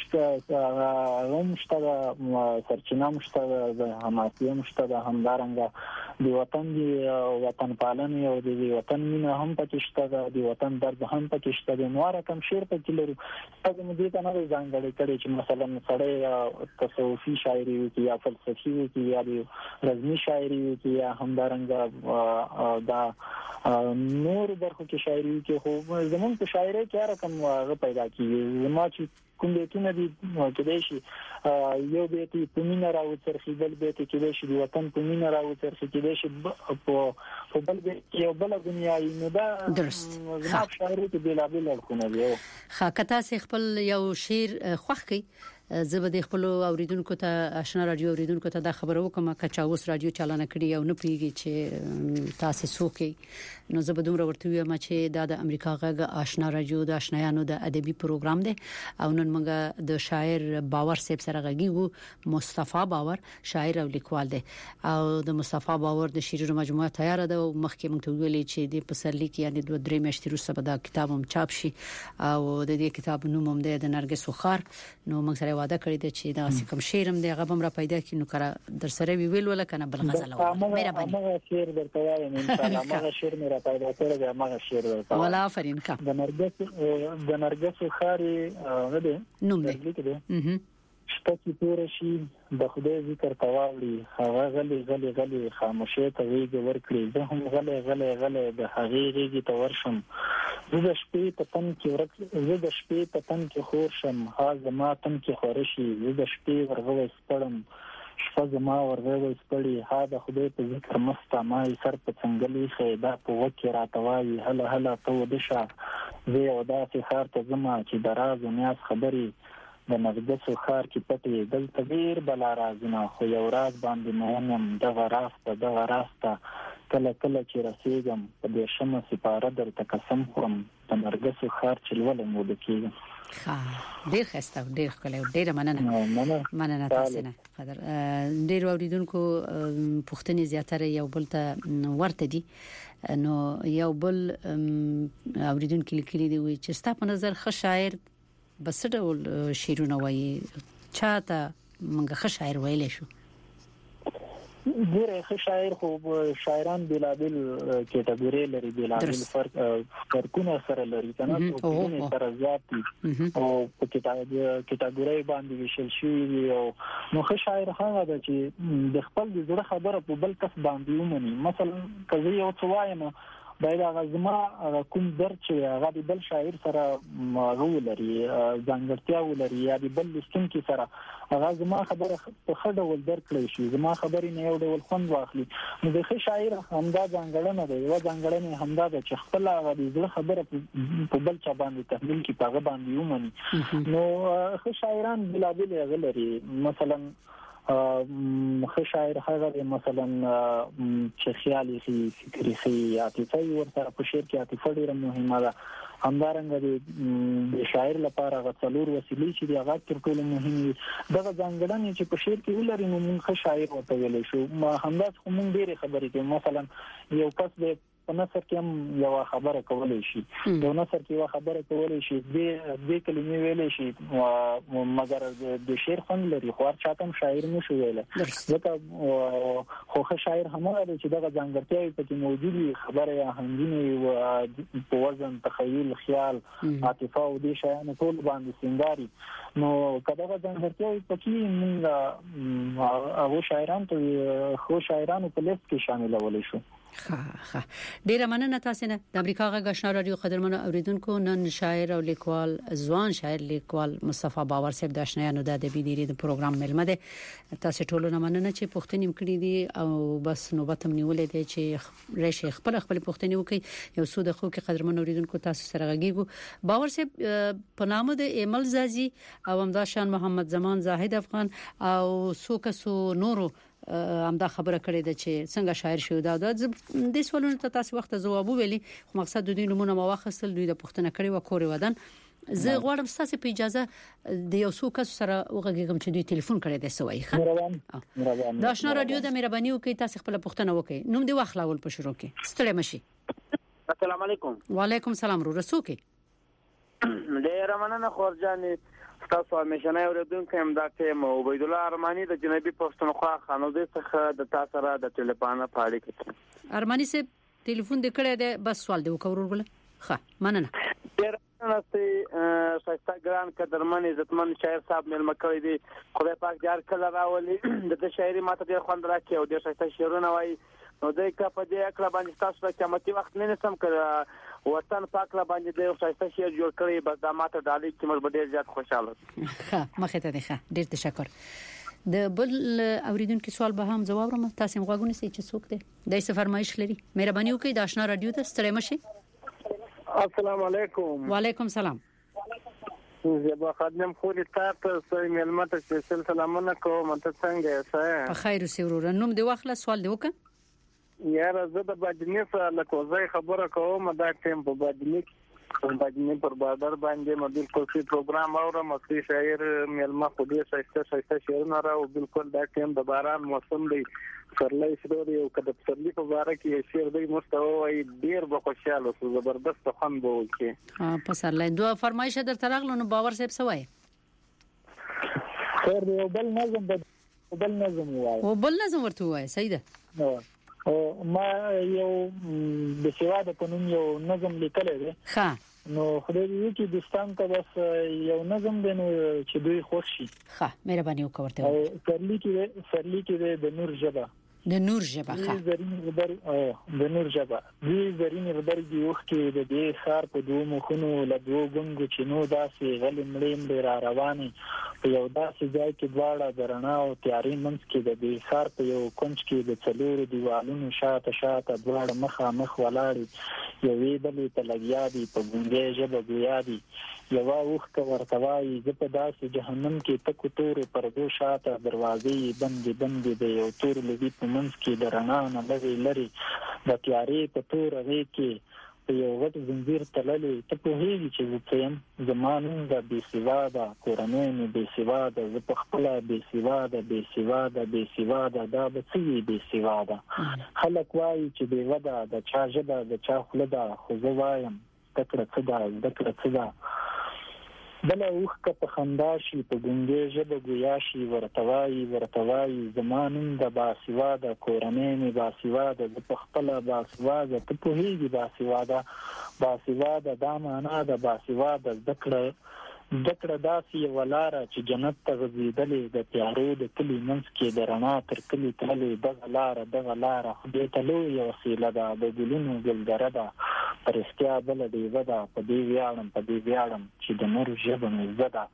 عشق هم شته سرچینه هم شته د حماسي هم شته د همدارنګه د وطن دی وطن پالنه او د وطن مینه هم پکې شته د وطن درد هم پکې شته د نواره کم شعر پکې لري هغه مې ته نه ځانګړی کړي چې مثلا سړی تصوفي شاعري وي یا فلسفي وي یا رزمي شاعري وي یا همدارنګه دا نور برخو کې شاعري کې خو زمون په شاعري کې رقم غو پیدا کیږي ما چې کوم بیتونه دي کېدای شي یو بیت په مینا راو ترخیدل بیت کېدای شي د وطن په مینا راو ترخیدل کېدای شي په په بل بیت یو بل دنیا نه دا درست ما شاعري کې بلا بلا خونه دی خا کته سي خپل یو شعر خوښ کی زبد خپل اوریدونکو ته آشنا رادیو اوریدونکو ته دا خبر وکم کچا اوس رادیو چالان کړی او نه پریږي چې تاسو سوکي نو زبد عمر ورته یم چې دا د امریکا غږ آشنا رادیو د آشنایانو د ادبي پروګرام دی او نن موږ د شاعر باور صاحب سره غږیږو مصطفی باور شاعر او لیکوال دی او د مصطفی باور د شعرونو مجموعه تیار ده او مخکې موږ ته ویلي چې د پسرلی کې یعنی دوه درې میاشتې وروسته به دا کتاب هم چاپ شي او د دې کتاب نوم هم دی د نرګس وخار نو موږ سره واده کړی دی چې دا کوم شعر هم دی هغه هم را پیدا کړي نو کړه در سره ویل ولا کنه بل غزل مهرباني هغه شعر درته وایم ان شاء الله هغه شعر مې را پیدا کړی دی هغه شعر درته ولا آفرین کا د نرګس د نرګس وخاري هغه دی نوم دی شپه کې تور شي د خدای ذکر تواوري هغه غلي غلي غلي خاموشه ته ویږي ورکړي زه هم غلي غلي غلي د حقیقي ته ورشم زه د شپې په تن کې ورک زه د شپې په تن کې خور شم ها زما تن کې خورشي زه د شپې ورغوي سپړم شپه زما ورغوي سپړي ها د خدای په ذکر مستا ما سر په څنګلې خیدا په وکی راتوي هله هله تو دشه زه او داسې خار ته زما چې دراز نیاز خبري د نرګس خار کې پټي دلته ډیر بل رازونه خو یو راز باندې مهم دغه راسته دغه راسته کله کله چې رسېږم په دې شمه سپاره درته قسم خورم د نرګسو خار چلول مو دکې ها ډیر خسته ډیر کله ډیر مننه مننه تاسو نه قدر ډیر اوریدونکو پښتني زیاتره یو بل ته ورته دي نو یو بل اوریدونکو لیکلي دی چې ستا په نظر ښه شاعر بس ډول شعرونه وایي چاته موږ ښه شاعر ویلې شو ډېر ښه شاعر خو شاعران بلابل کټګوري لري بلابل فرق فرقونه سره لري کنه او په سره زیات او په کټګوري باندې وشل شي او نو ښه شاعر هغه دی چې د خپل زړه خبره په بل کس باندې ومني مثلا کله یو څه وایم باید هغه زما کوم درد چې هغه د بل شاعر سره غو لري ځانګړتیا ولري یا د بل لستونکي سره هغه زما خبره په خړه ول درکړي شي زما خبرې نه یو ډول خوند واخلي نو د ښه شاعر همدا ځانګړنه ده یو ځانګړنه همدا ده چې خپل هغه د خبره په بل چا باندې تحمیل کی په باندې ومني نو ښه شاعران بلابل غلري مثلا ښه شاعر هغه مثلا چې خیالي شي فکري شي عاطفي ورته په شعر کې عاطفه ډیره مهمه ده همدارنګه د شاعر لپاره غوړور وسیلې چې هغه تر ټولو مهمه دغه ځانګړنې چې په شعر کې ولري نو موږ ښه شاعر ورته ویل شو همدا خو موږ ډیره خبرې کوي مثلا یو کس د په نثر کې هم یو خبره کولای شي یو نثر کې یو خبره کولای شي د دې کلمې ویلې شي مګر د شعر خوند لري خو چاته شاعر نشي ویل ځکه خو ښه شاعر هم لري چې دغه ځانګړتیاوې پکې موجودي خبره یا هنګینه په وزن تخیل خیال عاطفه او د شیانو ټول باندې سنگاري نو کله ځانګړتیاوې پکې موږ هغه شاعران ته خو شاعرانو په لیست کې شاملول شو ها ها ډیره مننه تاسو نه د امریکا غږ آشنا رادیو قدرمنو اوریدونکو نن شاعر او لیکوال ځوان شاعر لیکوال مصطفی باور صاحب د آشنایانو د ادبي دیری د پروګرام ملمه ده تاسو ټول نه مننه چې پښتني مکړي دي او بس نوبت هم نیولې دي چې راشي خپل خپل پښتني وکي یو سود خو کې قدرمنو اوریدونکو تاسو سره غږیږو باور صاحب په نامه د ایمل زازي او همداشان محمد زمان زاهد افغان او سوکسو نورو همدا خبره کړې ده چې څنګه شاعر شو دا د سوالونو ته تاسو وخت جواب ویلي خو مقصد د دې نمونه مواخصل دوی د پښتنه کړي و کوري ودان زه غواړم تاسو په اجازه د یو څو کس سره وغږیږم چې دوی ټلیفون کړي د سوي ښه دا آشنا رادیو د مهرباني وکي تاسو خپل پښتنه وکي نوم دی واخلاول په شروع کې ستړي مشي السلام علیکم وعلیکم السلام رو رسوکي ډیر مننه خورجان تاسو همیشنه اوریدونکو هم دا ټیم عبید الله ارمانی د جنوبي پښتونخوا خانوزي څخه د تاسو سره د ټلیفون په اړه کې ارمانی سه ټلیفون د کړه د بس سوال دی وکورول بل ښه مننه ډیر مننه شایسته ګران قدرمن عزتمن شاعر صاحب مل مکوي دي خدای پاک جار کله راولي د شاعري ماته ډیر خوند راکې او ډیر شایسته شعرونه وایي نو دای کا په دې اکلا باندې تاسو ته قیمتي وخت نه نسم کړ وطن پاک لا باندې د شایسته شعر جوړ کړی بس د ماته ډالۍ چې موږ ډیر زیات خوشاله ښه مخه ته ښه ډیر تشکر د بل اوریدونکو سوال به هم جواب رام تاسو غوښګونه سي چې څوک دی د څه فرمایش لري مهرباني وکړئ د آشنا رادیو ته ستړي مشي السلام علیکم وعلیکم السلام زه خدمت خوري تاسو سره ملمت سپیشل سلامونه کوم ته څنګه یې په خیر اوسې ورور نوم دی واخله سوال دی وکړه یار زه د باجنی سره لکه خبره کوم دا ټیم په باجنی په باجنی پر بادر باندې مو بالکل څه پروګرام اورم مخکې شاعر ملما خو دې شایسته شایسته شعرونه راو بالکل دا ټیم د باران موسم دی کرلای شو دی او کده پسرلی په باره کې شعر دی مستوي ډیر به خوشاله او زبردست خوند به وکي ها پسرلی دوه فرمایش در ترغلو نو باور صاحب سوای خیر دی بل نظم بل نظم وای او بل نظم ورته وای سیده او ما یو د سیواده په نوم یو نظم لیکلی دی ښه نو خدای دې کې دوستان ته بس یو نظم دی نو چې دوی خوش شي ښه مهرباني وکړئ او سرلی کې سرلی کې د نور ژبه د نور ژبه ښه زرین ربر د نور ژبه دې زرین ربر دی وخت کې د دې خار په دوه مخونو له دوه ګنګو چې نو داسې غل مړیم را رواني په یو داسې ځای کې دواړه درنا او تیاری منځ کې د دې خار په یو کونج کې د څلورو دیوالونو شاته شاته دواړه مخه مخ ولاړ یوې بلې ته لګیا دي په ګونګې ژبه ګویا دي یو وخت ورتوای زه په داسې جهنم کې تکو تور پردو شاته دروازې بندې بندې د یو تور لوي په په منځ کې د رڼا نه لري لري د تیارې په تور هغه کې په یو غټ زنجیر تړلې ته په هیڅ چې وڅیم زمانون د بې سواده کورنۍ مې بې سواده زه په خپل بې سواده بې سواده بې سواده دا به څه بې سواده خلک وایي چې بې وده د چا ژبه د چا خوله ده خو زه وایم دکړه څه ده دکړه څه ده بل اوخه په خندا شي په ګونګې ژبه ګویا شي ورتوي ورتوي زمانون د باسواده کورنۍ مې باسواده د خپل باسواده ته په هیڅ باسواده باسواده دا معنا د باسواده ذکر ذکر داسې ولاره چې جنت ته غځېدلې د تیارو د کلی منځ کې د رڼا تر کلی تللې دغه لاره دغه لاره خدای ته لویه وسیله ده د ګلونو ګلدره ده په رښتیا بله ډیوه ده په دې ویاړم په دې ویاړم چې د نور ژبه مې زده ده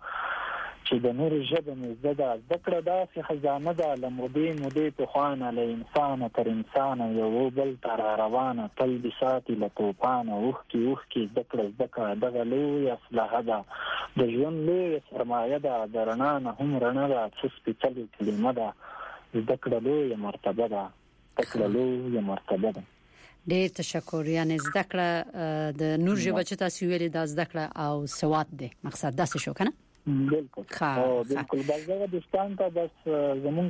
چې د نور ژبه مې زده ده زده کړه داسې خزانه ده له مودې مودې پخوانه له انسانه تر انسانه یو بل ته را روانه تل دې ساتي له توپانه اوښکې اوښکې زده کړه زده کړه دغه لویه اسلحه ده د ژوند لویه سرمایه ده د رڼا نه هم رڼا ده څه سپېڅلې کلمه ده زده کړه لویه مرتبه ده زده کړه لویه مرتبه ده ډېر تشکر. یعنی زده کړه د نور ژبه چې تاسو ویلې دا زده کړه او سواد دی مقصد دا څه شو کنه بالکل ها بالکل دغه د ستان ته بس زمون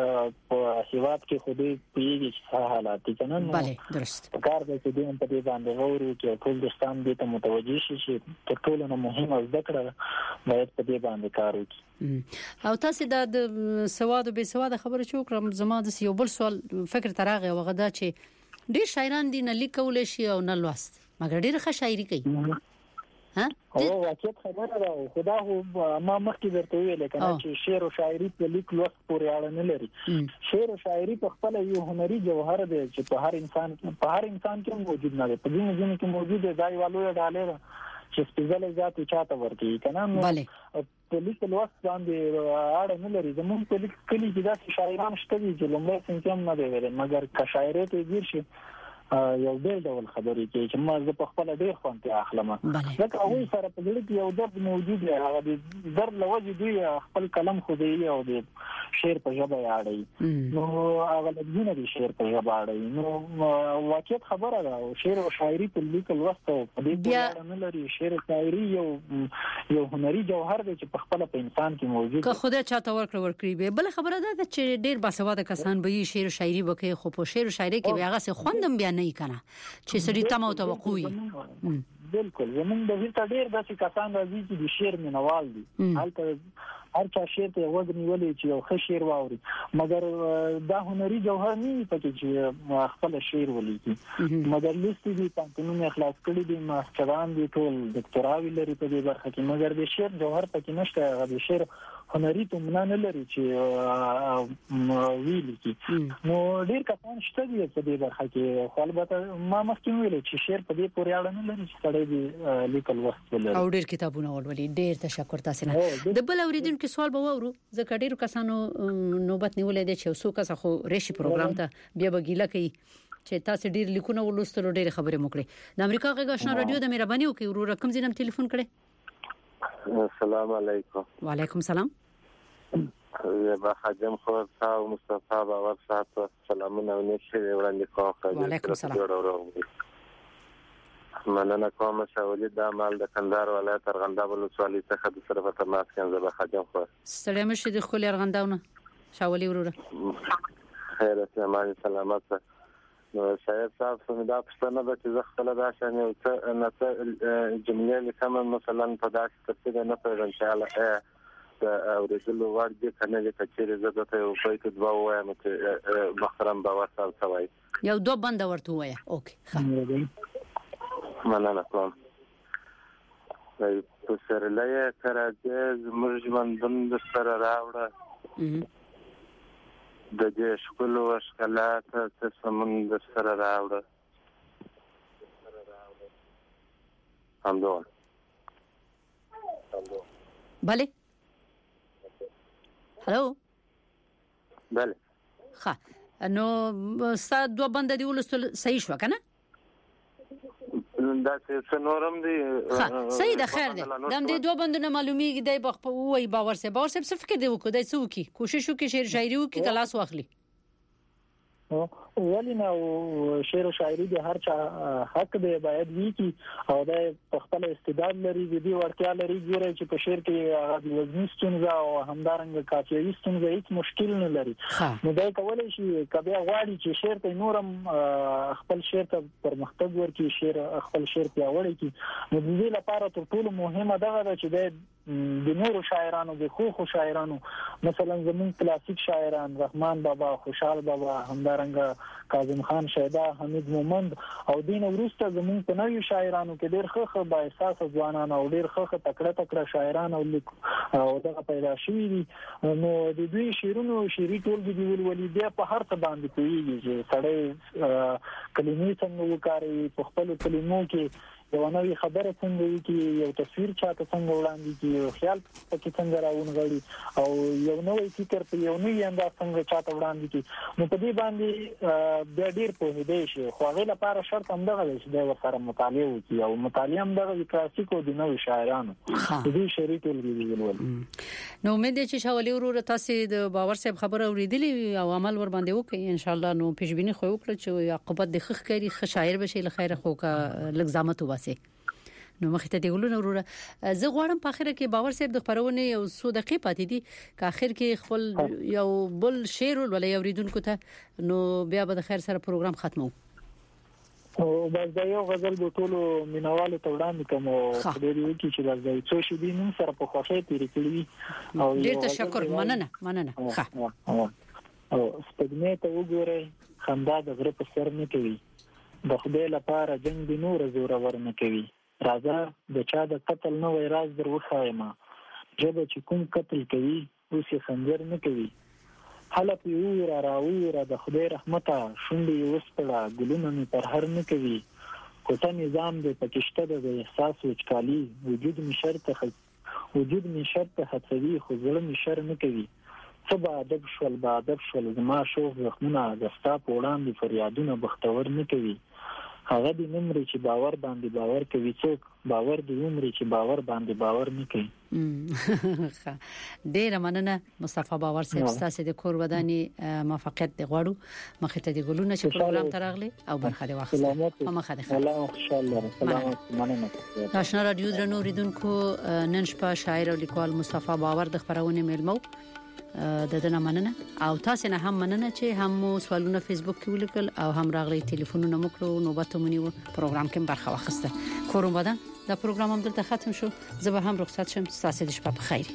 په هیواد کې خودي پیږي چې حالات دي کنه بله درست کار د دې په دې باندې ووري چې ټول د ستان دې ته متوجي شي چې تر ټولو نه مهمه زده کړه باید په دې باندې کار وکړي. او تاسو د سواد او بې سواد خبره چې وکړم زما د یو بل سوال فکر تراغه وغدا چې ډېر شاعران دي نه لیکول شي او نه لوست مګر ډېر ښه شاعري کوي ها او واقعیت خبره ده خدا هو ما مخکې ورته ویل کنه چې شعر او شاعري په لیک لوست پورې اړه نه لري. شعر او شاعري په خپل یو هنري جوهر دی چې په هر انسان په هر انسان کې موجود نه دی په دې ځینې کې موجود دی ځای والو ډالې ده چې سپېڅلې ذات چاته ورته کنه بله په لیک لوست باندې اړه نه لري. زموږ په لیک کلی کې داسې شاعران شته دي چې لومړی څنګه هم نه دی ویل مګر که شاعري ته ګیر شي یو بل ډول خبرې کوي چې ما زه په خپل ډېر خوند ته اخلم ځکه هغه سره په دې کې یو درد موجود دی هغه د درد لوجه دی خپل کلم خو دی او د شعر په ژبه یاړي نو هغه لږونه دی شعر په ژبه یاړي نو واقعیت خبره ده شعر او شاعري په لیک لوست او په دې کې نه لري. شعر او شاعري یو یو هنري جوهر دی چې په خپل په انسان کې موجود دی که خدای چاته ورکړ ورکړي به بل خبره ده چې ډېر باسواده کسان به شعر او شاعري وکړي خو په شعر او شاعري کې به هغه څه خوندم بیا نه کنه چې سړی تمه او توقع بالکل زمونږ د هیڅ ډېر داسې کسان راځي چې د شعر مینوال دي هلته هر چا شعر ته وزن نیولې چې یو ښه شعر واوري مګر دا هنري جوهر نه پکې چې خپل شعر ولیکي مګر لستې دي پانتونونه اخلاص کړي دي ماستران دي ټول ډاکټراوي لري په دې برخه کې مګر د شعر جوهر پکې نشته هغه د شعر هنري ته نه لري چې ویلي کی نو ډیر کسان شته دي په دې برخه کې خو البته ما مخکې ویل چې شعر په دې پورې اړه نه لري چې سړی دی لیکل وخت ولري او ډیر کتابونه ولولي. ډیر تشکر تاسو نه. د بل اوریدونکو سوال به وورو ځکه ډیرو کسانو نوبت نیولې دي چې څوک څه خو ریشي پروګرام ته بیا بګیله کوي چې تاسو ډیر لیکونه ولوستلو ډیر خبرې موکړي. د امریکا غږ آشنا رادیو د مهرباني وکي ورو رقم زینم ټلیفون کړي. السلام علیکم. وعلیکم السلام. با حجم خود تاو مصطفی باور صاحب سلامونه ونشي وړاندې کوم. وعلیکم السلام. مننه کوم چې ولید د مال د کندهار ولایت ارغنداب ولسوالۍ څخه د سره په تماس کې زه به حجم خو ستړي مشه د خپل ارغنداونه شاولي وروره خیر اسلامي سلامت. نو شاید تاسو مې دا پښتنه به چې زه خپل دا شان یو څه نه څه جملې لیکم مثلا په داسې ترتیب نه پیژن چې اله اورېدلو وړ دي کنه چې کچېره زه ته یو بیت دوا وایم چې محترم باور تاسو وایي یو دو بند ورته وایي. اوکې ښه مننه کوم. په سرلای کراځي زموږ ژوندون د سره راوړه د دې شکل او اشکالات څه سمون د سره راوړه همدون بله هلو بله ښه نو ستا دوه بنده دی ولستل صحیح شو کنه دا څه نورم دی ها صحیح ده خیر ده دم دې دوه بندونه معلومیږي دای بخ په وای باور سه باور سه څه فکر دی وکړه دای څه وکي کوشش وکي شعر شاعري وکي کلاس واخلي ولی نو شعر او شاعري د هر چا حق دی باید وی کی او د خپل استعداد لري د دې ورتیا لري ګوره چې په شعر کې د وزن ستونزه او همدارنګه کافیوي ستونزه هیڅ مشکل نه لري نو دا کولای شي کبه غواړي چې شعر ته نورم خپل شعر ته پرمختګ ورکړي شعر خپل شعر پیاوړی کړي نو د دې لپاره تر ټولو مهمه دا ده چې د د نورو شاعرانو د خو خو شاعرانو مثلا زمون کلاسیک شاعران رحمان بابا خوشحال بابا همدارنګه کاظم خان شیدا حمید مومند او دین ورسته زمون په نوو شاعرانو کې ډېر ښه ښه با احساس ځوانان او ډېر ښه ښه تکړه تکړه شاعران او او دغه پیدا شوي دي نو د دوی شعرونو شعري ټولګي دی ولولي بیا په هر څه باندې کوي چې سړی کلمې څنګه وکاري په خپل کلمو کې یو نوې خبره څنګه وکړي یو تصویر چاته څنګه وړاندې کړي یو خیال پکې څنګه راونغړي او یو نوې فکر په یو نوې انداز څنګه چاته وړاندې کړي نو په دې باندې بیا ډېر په دې شي خو هغه لپاره شرط هم دغه چې د وسره مطالعه وکړي او مطالعه هم دغه کلاسیکو د نوې شاعرانو د دې شعري ټولګي ویلول نو امید چې شاولي ورور تاسو د باور صاحب خبره اوریدلې او عمل ور باندې وکړي ان شاء الله نو پیشبینی خو وکړه چې عقبت د خخ کری خ شاعر بشي له خیره خو کا لګزامت وباسي نو مخته دی ګلونه وروره زه غواړم په اخر کې باور صاحب د خبرونه یو څو دقیقې پاتې دي که اخر کې خپل یو بل شعر ولې اوریدونکو ته نو بیا به د خیر سره پروګرام ختمو او بس دا یو غزل به ټولو مینوالو ته وړاندې کوم او ډېر یو چې بس دا څو شي دي نن سره په خوښۍ تیرې کړې او ډېر تشکر مننه مننه ښه او سپګنې ته وګورئ خندا د غره په سر نه کوي د خدای لپاره جنگ د نور زور ور نه کوي راځه د چا د قتل نو راز در وخایما جبه چې کوم قتل کوي اوس یې خنجر نه کوي حالا پیو را راوی را د خدای رحمته شونډې وسپړه ګلونه می پر هر نه کوي کوټه نظام د پکشته د احساس وچکالي وجود می شرط خ وجود می شرط هڅوي خو زړه می شر نه کوي سبا ادب شول با ادب شول زما شوق زخمونه دستا په وړاندې فریادونه بختور نه کوي هغه د نمرې چې باور باندې باور کوي څوک باور د عمر چې باور باندې باور نه کوي ډیر مننه مصطفی باور صاحب ستاسو د کور وداني موفقیت دی غواړو مخه ته دی ګلونه چې پروګرام تراغلي او برخه دی واخله مخه ده الله خوشاله سلامات مننه آشنا رادیو درنو ریدونکو نن شپه شاعر او لیکوال مصطفی باور د خبرونه میلمو د دنه مننه او تاسو نه هم مننه چې هم سوالونه فیسبوک کې ولیکل او هم راغلي ټلیفونونه مو کړو نوبت مونږ یو پروګرام کې برخه واخیسته کوم بدن دا پروګرام هم دلته ختم شو زه به هم رخصت شم تاسو د شپه په خیر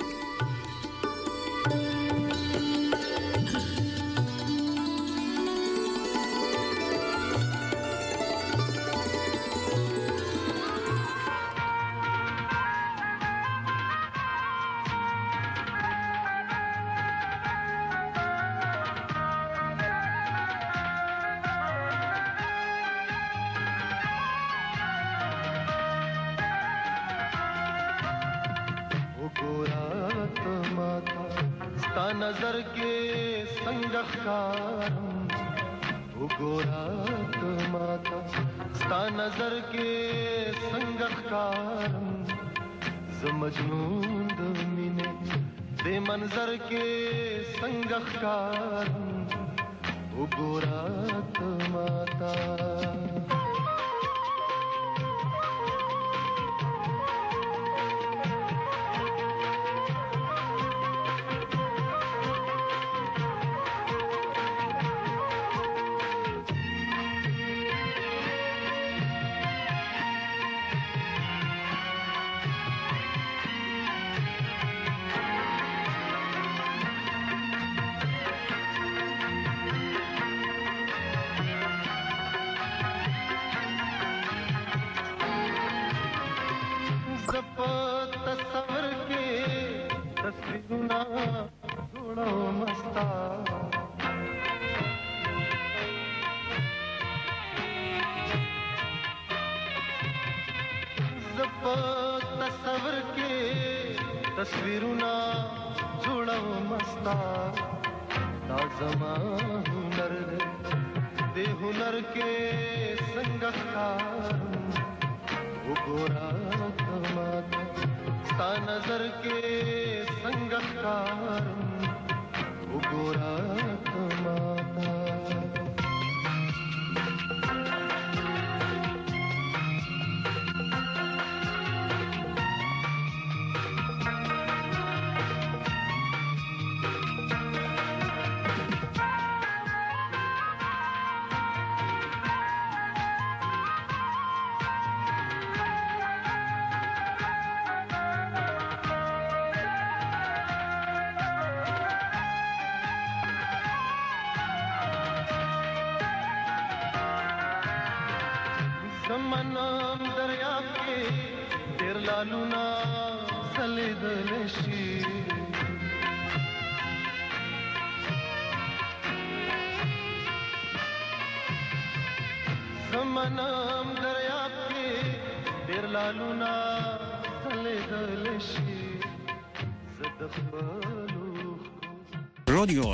नजर के संगखारम उगोरात माता स्ता नजर के संगखारम जमजनून दमिने दे मंजर के संगखारम उगोरात माता तस्वर के तस्वीरुना जोड़ो मस्ता तस्वर के तस्वीरुना जोड़ो मस्ता ताजमा हुनर दे हुनर के संगखार गोरा ता नजर के संगकार गोरा माता زمانم دریاب کې ډېر لالونه ځلېدل شي زمانم دریاب کې ډېر لالونه ځلېدل شي زه د خپلو رادیو